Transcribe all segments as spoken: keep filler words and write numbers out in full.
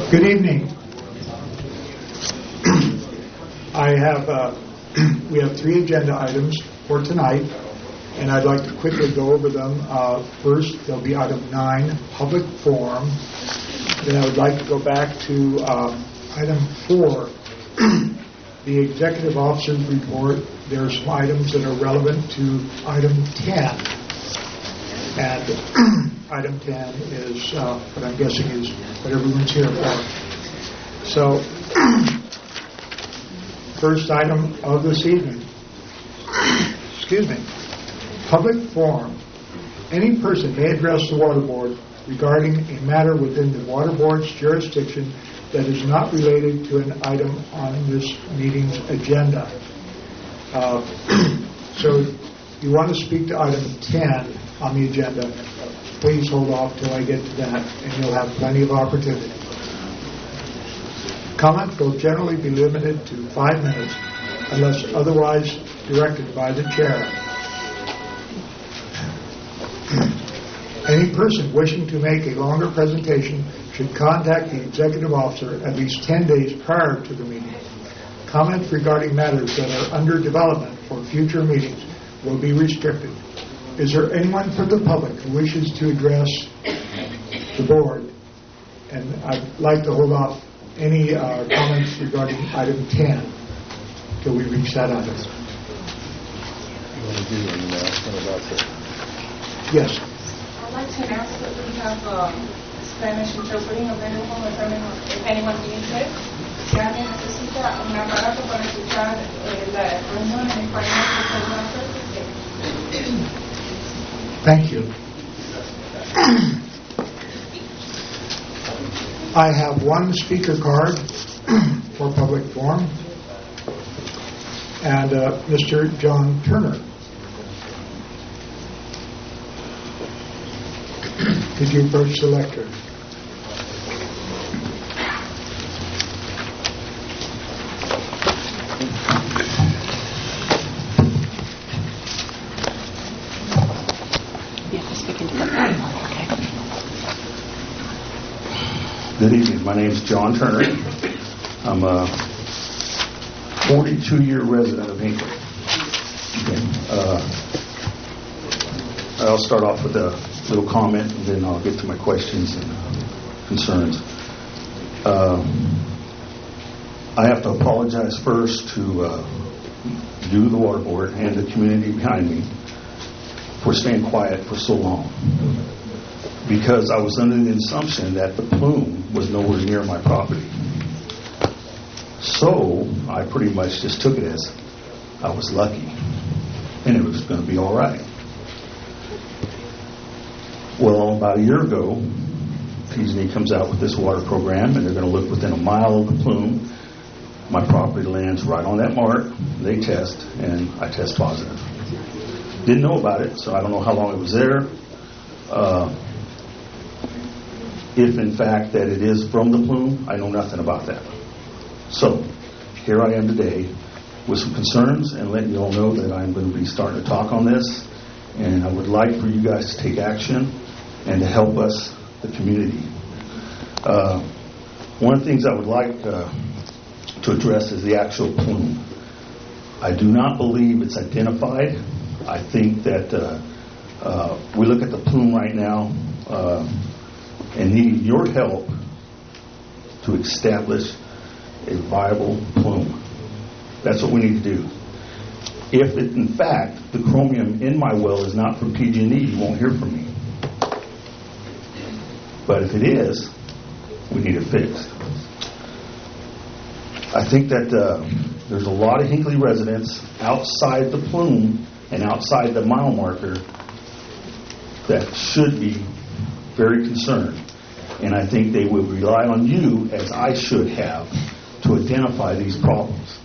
Good evening. I have uh, we have three agenda items for tonight, and I'd like to quickly go over them. Uh, first, there'll be item nine, public forum. Then I would like to go back to um, item four, the executive officer's report. There are some items that are relevant to item ten. And item ten is uh, what I'm guessing is what everyone's here for. So, first item of this evening, excuse me, public forum. Any person may address the Water Board regarding a matter within the Water Board's jurisdiction that is not related to an item on this meeting's agenda. Uh, so, you want to speak to item ten on the agenda, please hold off till I get to that, and you'll have plenty of opportunity. Comment will generally be limited to five minutes unless otherwise directed by the chair. Any person wishing to make a longer presentation should contact the executive officer at least ten days prior to the meeting. Comments regarding matters that are under development for future meetings will be restricted. Is there anyone from the public who wishes to address the board? And I'd like to hold off any uh, comments regarding item ten till we reach that item. You want to do an announcement about that? Yes. I'd like to announce that we have um, Spanish interpreting available if anyone, if anyone needs it. Si alguien necesita un aparato para escuchar eh, la reunión en español, que se va a hacer. Thank you. I have one speaker card for public forum, and uh, Mister John Turner. Could you approach the lectern? Good evening. My name is John Turner. I'm a forty-two-year resident of Hinckley. Okay. Uh, I'll start off with a little comment, and then I'll get to my questions and uh, concerns. Uh, I have to apologize first to uh, you, the Water Board, and the community behind me for staying quiet for so long, because I was under the assumption that the plume was nowhere near my property. So I pretty much just took it as I was lucky and it was going to be all right. Well, about a year ago, P G and E comes out with this water program, and they're going to look within a mile of the plume. My property lands right on that mark. They test, and I test positive. Didn't know about it, so I don't know how long it was there. Uh, If, in fact, that it is from the plume, I know nothing about that. So, here I am today with some concerns and letting you all know that I'm going to be starting to talk on this. And I would like for you guys to take action and to help us, the community. Uh, one of the things I would like uh, to address is the actual plume. I do not believe it's identified. I think that uh, uh, we look at the plume right now uh, and need your help to establish a viable plume. That's what we need to do. If, it, in fact, the chromium in my well is not from P G and E, you won't hear from me. But if it is, we need it fixed. I think that uh, there's a lot of Hinckley residents outside the plume and outside the mile marker that should be very concerned. And I think they would rely on you, as I should have, to identify these problems.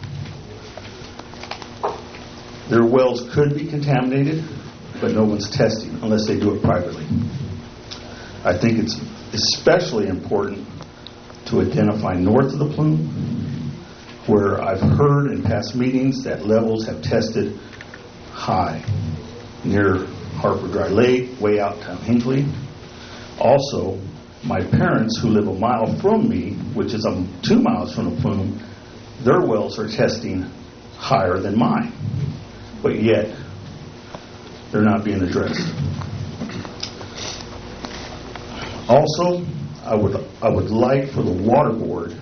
Their wells could be contaminated, but no one's testing unless they do it privately. I think it's especially important to identify north of the plume, where I've heard in past meetings that levels have tested high, near Harper Dry Lake, way out to Hinckley. Also, My parents, who live a mile from me, which is um, two miles from the plume, their wells are testing higher than mine. But yet, they're not being addressed. Also, I would I would like for the water board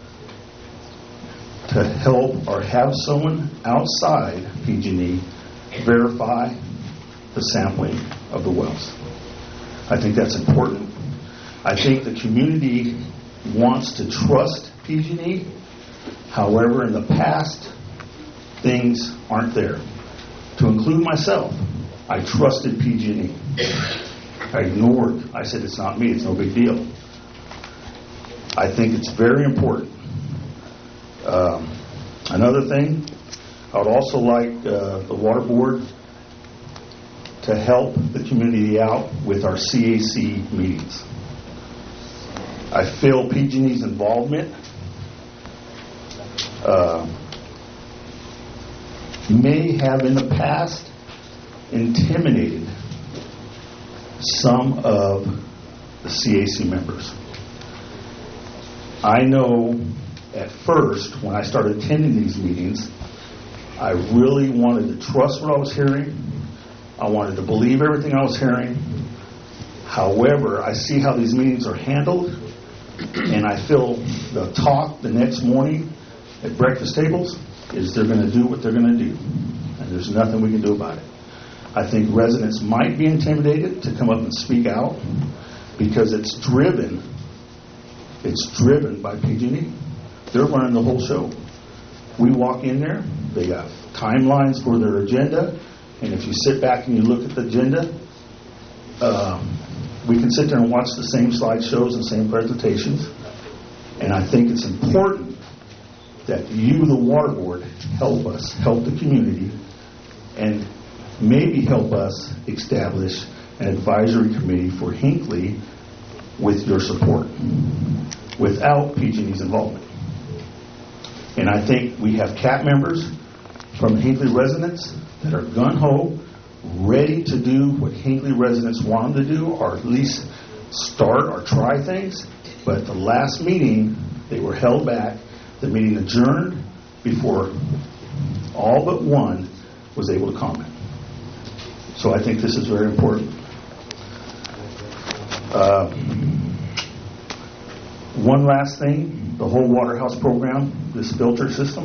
to help or have someone outside P G and E verify the sampling of the wells. I think that's important. I think the community wants to trust P G and E. However, in the past, things aren't there. To include myself, I trusted P G and E. I ignored. I said, it's not me. It's no big deal. I think it's very important. Um, another thing, I would also like uh, the water board to help the community out with our C A C meetings. I feel P G and E's involvement uh, may have in the past intimidated some of the C A C members. I know at first, when I started attending these meetings, I really wanted to trust what I was hearing. I wanted to believe everything I was hearing. However, I see how these meetings are handled, and I feel the talk the next morning at breakfast tables is they're going to do what they're going to do, and there's nothing we can do about it. I think residents might be intimidated to come up and speak out because it's driven, it's driven by P G and E. They're running the whole show. We walk in there, they got timelines for their agenda, and if you sit back and you look at the agenda, um, we can sit there and watch the same slideshows and same presentations. And I think it's important that you, the water board, help us, help the community, and maybe help us establish an advisory committee for Hinckley with your support, without P G and E's involvement. And I think we have C A P members from Hinckley residents that are gung-ho, ready to do what Hinckley residents want them to do, or at least start or try things. But at the last meeting, they were held back. The meeting adjourned before all but one was able to comment. So I think this is very important. Uh, one last thing, the whole Waterhouse program, this filter system.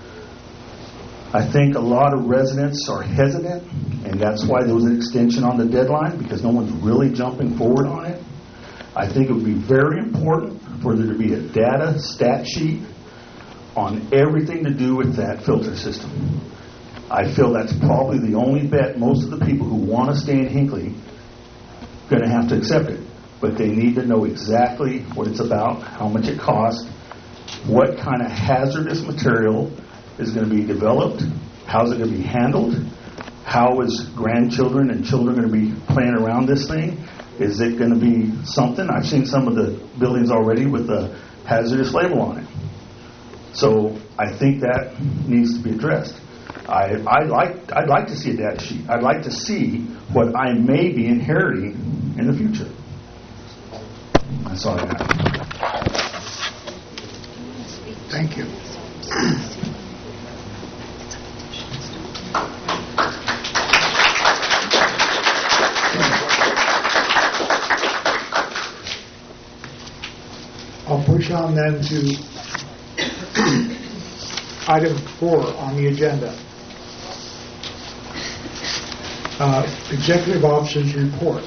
I think a lot of residents are hesitant, and that's why there was an extension on the deadline, because no one's really jumping forward on it. I think it would be very important for there to be a data stat sheet on everything to do with that filter system. I feel that's probably the only bet most of the people who want to stay in Hinckley are going to have to accept it. But they need to know exactly what it's about, how much it costs, what kind of hazardous material is going to be developed, how's it going to be handled, how is grandchildren and children going to be playing around this thing, is it going to be something? I've seen some of the buildings already with the hazardous label on it. So I think that needs to be addressed. I, I like, I'd like to see a data sheet. I'd like to see what I may be inheriting in the future. That's all I have. Thank you. I'll push on then to item four on the agenda. Uh, Executive Officer's Report.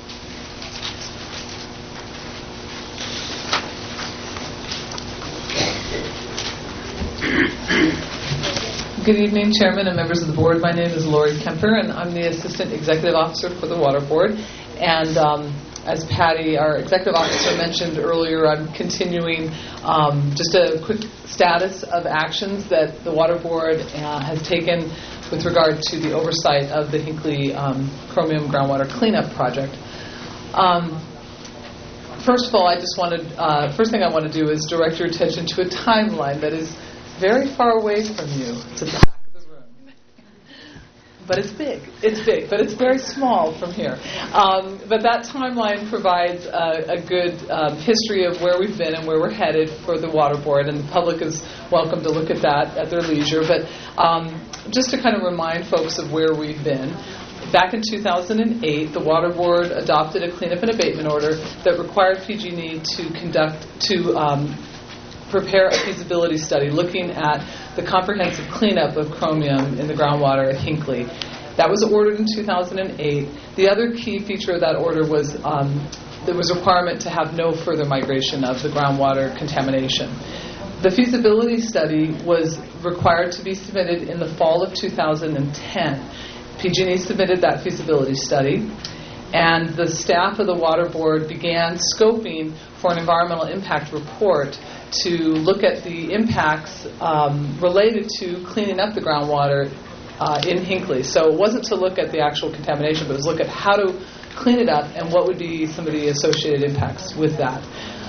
Good evening, Chairman and members of the board. My name is Lori Kemper, and I'm the Assistant Executive Officer for the Water Board. And um, as Patty, our Executive Officer, mentioned earlier, I'm continuing um, just a quick status of actions that the Water Board uh, has taken with regard to the oversight of the Hinckley um, Chromium Groundwater Cleanup Project. Um, first of all, I just wanted, uh, first thing I want to do is direct your attention to a timeline that is very far away from you. It's at the back of the room. but it's big. It's big, but it's very small from here. Um, but that timeline provides a, a good um, history of where we've been and where we're headed for the Water Board, and the public is welcome to look at that at their leisure. But um, just to kind of remind folks of where we've been, back in two thousand eight, the Water Board adopted a cleanup and abatement order that required P G and E to conduct, to um, prepare a feasibility study looking at the comprehensive cleanup of chromium in the groundwater at Hinckley. That was ordered in two thousand eight. The other key feature of that order was um, there was a requirement to have no further migration of the groundwater contamination. The feasibility study was required to be submitted in the fall of two thousand ten. P G and E submitted that feasibility study, and the staff of the Water Board began scoping for an environmental impact report to look at the impacts um, related to cleaning up the groundwater uh, in Hinckley. So it wasn't to look at the actual contamination, but it was look at how to clean it up and what would be some of the associated impacts with that.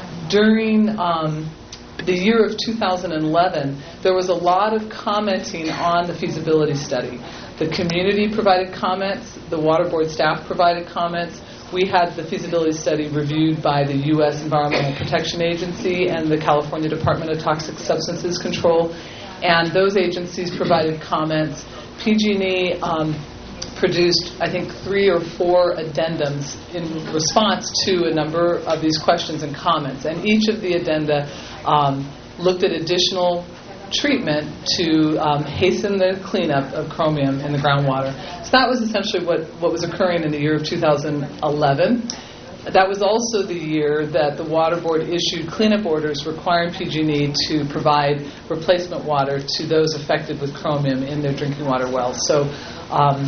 During um, the year of two thousand eleven, there was a lot of commenting on the feasibility study. The community provided comments, the Water Board staff provided comments. We had the feasibility study reviewed by the U S Environmental Protection Agency and the California Department of Toxic Substances Control, and those agencies provided comments. P G and E um, produced, I think, three or four addendums in response to a number of these questions and comments, and each of the addenda um, looked at additional treatment to um, hasten the cleanup of chromium in the groundwater. So that was essentially what, what was occurring in the year of two thousand eleven. That was also the year that the Water Board issued cleanup orders requiring P G and E to provide replacement water to those affected with chromium in their drinking water wells. So um,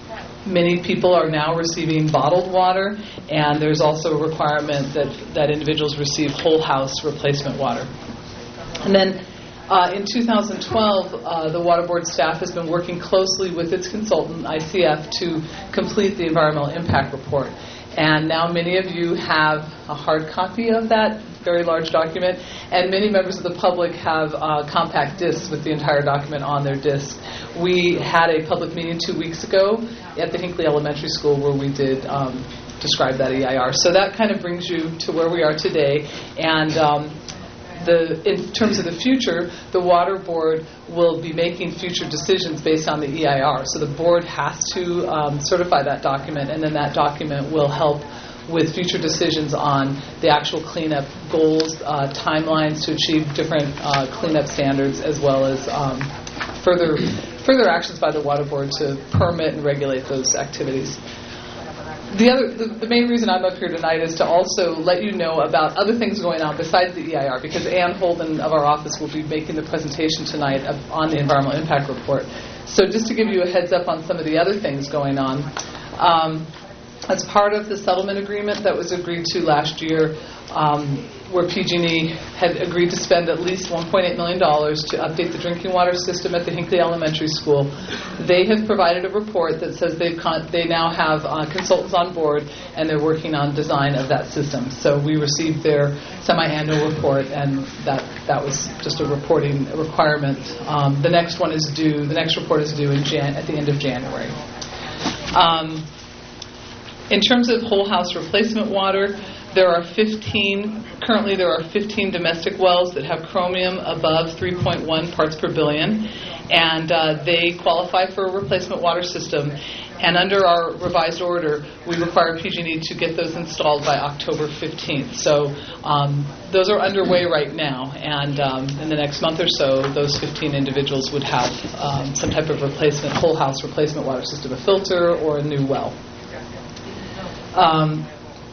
many people are now receiving bottled water, and there's also a requirement that, that individuals receive whole house replacement water. And then Uh, in two thousand twelve, uh, the Water Board staff has been working closely with its consultant, I C F, to complete the environmental impact report. And now many of you have a hard copy of that very large document, and many members of the public have uh, compact discs with the entire document on their disc. We had a public meeting two weeks ago at the Hinckley Elementary School where we did um, describe that E I R. So that kind of brings you to where we are today. And um, The, in terms of the future, the Water Board will be making future decisions based on the E I R. So the board has to um, certify that document, and then that document will help with future decisions on the actual cleanup goals, uh, timelines to achieve different uh, cleanup standards, as well as um, further further actions by the Water Board to permit and regulate those activities. The other, the, the main reason I'm up here tonight is to also let you know about other things going on besides the E I R, because Ann Holden of our office will be making the presentation tonight of, on the environmental impact report. So just to give you a heads up on some of the other things going on, um, as part of the settlement agreement that was agreed to last year, um, where P G and E had agreed to spend at least one point eight million dollars to update the drinking water system at the Hinckley Elementary School, they have provided a report that says they've con- they now have uh, consultants on board, and they're working on design of that system. So we received their semi-annual report, and that, that was just a reporting requirement. Um, the next one is due, the next report is due in Jan- at the end of January. Um, in terms of whole house replacement water, there are fifteen, currently there are fifteen domestic wells that have chromium above three point one parts per billion, and uh, they qualify for a replacement water system. And under our revised order, we require P G and E to get those installed by October fifteenth. So um, those are underway right now, and um, in the next month or so, those fifteen individuals would have um, some type of replacement, whole house replacement water system, a filter or a new well. Um,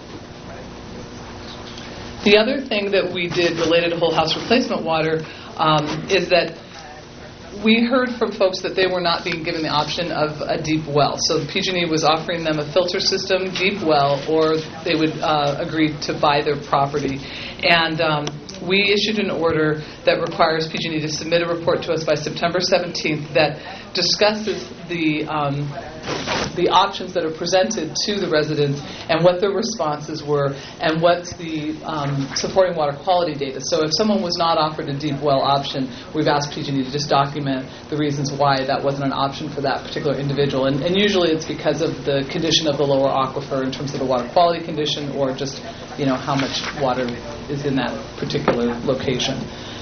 The other thing that we did related to whole house replacement water um, is that we heard from folks that they were not being given the option of a deep well. So P G and E was offering them a filter system, deep well, or they would uh, agree to buy their property. And um, we issued an order that requires P G and E to submit a report to us by September seventeenth that discusses the um, the options that are presented to the residents and what their responses were and what's the um, supporting water quality data. So if someone was not offered a deep well option, we've asked P G and E to just document the reasons why that wasn't an option for that particular individual. And, and usually it's because of the condition of the lower aquifer in terms of the water quality condition, or just, you know, how much water is in that particular location.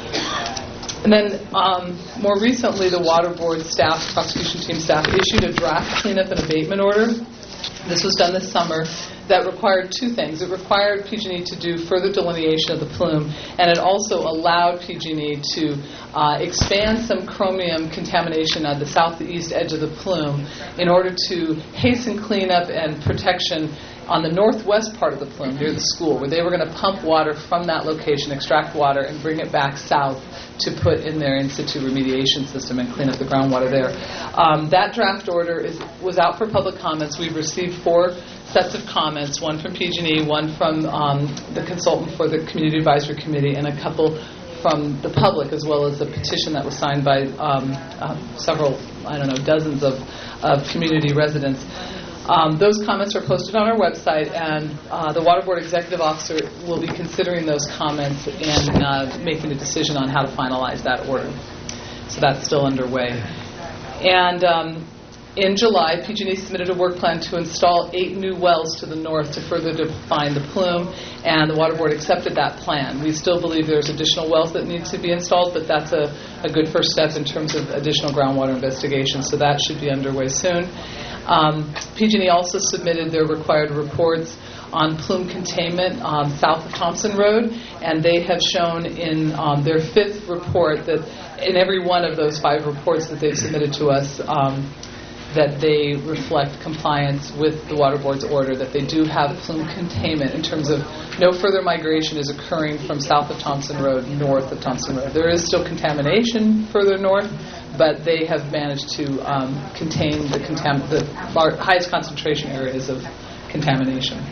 And then um, more recently, the Water Board staff, prosecution team staff, issued a draft cleanup and abatement order. This was done this summer. That required two things. It required P G and E to do further delineation of the plume, and it also allowed P G and E to uh, expand some chromium contamination at the southeast edge of the plume in order to hasten cleanup and protection on the northwest part of the plume near the school, where they were going to pump water from that location, extract water, and bring it back south to put in their in situ remediation system and clean up the groundwater there. Um, that draft order is was out for public comments. We've received four sets of comments, one from P G and E, one from um, the consultant for the Community Advisory Committee, and a couple from the public, as well as a petition that was signed by um, uh, several, I don't know, dozens of, of community residents. Um, those comments are posted on our website, and uh, the Water Board Executive Officer will be considering those comments and uh, making a decision on how to finalize that order. So that's still underway. And um, in July, P G and E submitted a work plan to install eight new wells to the north to further define the plume, and the Water Board accepted that plan. We still believe there's additional wells that need to be installed, but that's a, a good first step in terms of additional groundwater investigation, so that should be underway soon. Um, P G and E also submitted their required reports on plume containment um, south of Thompson Road, and they have shown in um, their fifth report that in every one of those five reports that they've submitted to us, um, that they reflect compliance with the Water Board's order, that they do have plume containment in terms of no further migration is occurring from south of Thompson Road north of Thompson Road. There is still contamination further north, but they have managed to um, contain the, contam- the lar- highest concentration areas of contamination.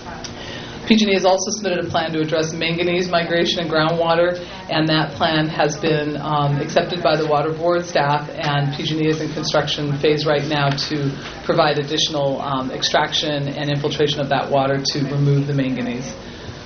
P G and E has also submitted a plan to address manganese migration and groundwater, and that plan has been um, accepted by the Water Board staff, and P G and E is in construction phase right now to provide additional um, extraction and infiltration of that water to remove the manganese.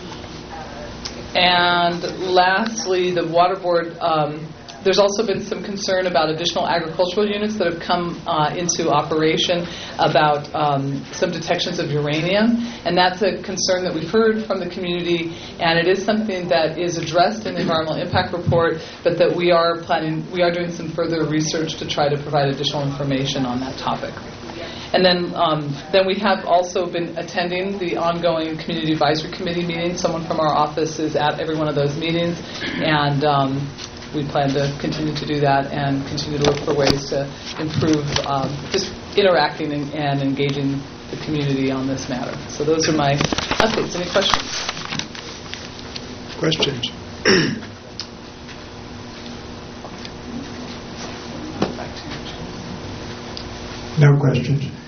And lastly, the Water Board, um, there's also been some concern about additional agricultural units that have come uh, into operation about um, some detections of uranium, and that's a concern that we've heard from the community, and it is something that is addressed in the environmental impact report, but that we are planning, we are doing some further research to try to provide additional information on that topic. And then, um, then we have also been attending the ongoing Community Advisory Committee meetings. Someone from our office is at every one of those meetings, and um, we plan to continue to do that and continue to look for ways to improve um, just interacting and, and engaging the community on this matter. So those are my updates. Any questions? Questions? No questions.